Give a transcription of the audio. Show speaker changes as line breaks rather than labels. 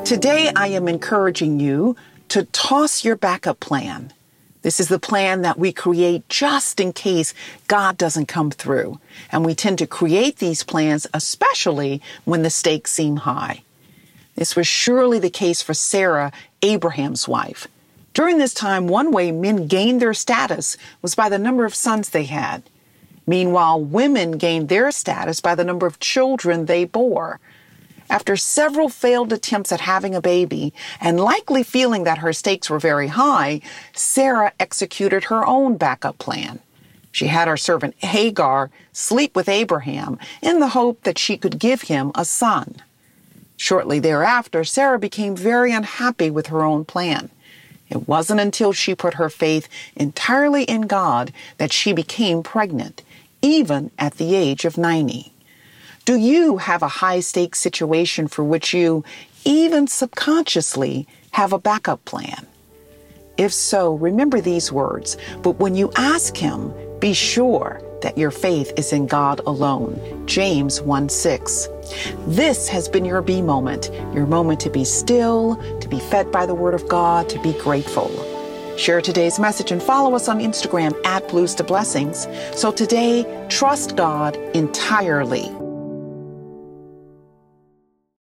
Today, I am encouraging you to toss your backup plan. This is the plan that we create just in case God doesn't come through. And we tend to create these plans, especially when the stakes seem high. This was surely the case for Sarah, Abraham's wife. During this time, one way men gained their status was by the number of sons they had. Meanwhile, women gained their status by the number of children they bore. After several failed attempts at having a baby, and likely feeling that her stakes were very high, Sarah executed her own backup plan. She had her servant Hagar sleep with Abraham in the hope that she could give him a son. Shortly thereafter, Sarah became very unhappy with her own plan. It wasn't until she put her faith entirely in God that she became pregnant, even at the age of 90. Do you have a high-stakes situation for which you, even subconsciously, have a backup plan? If so, remember these words, but when you ask Him, be sure that your faith is in God alone. James 1:6. This has been your Be Moment, your moment to be still, to be fed by the Word of God, to be grateful. Share today's message and follow us on Instagram @Blues to Blessings. So today, trust God entirely.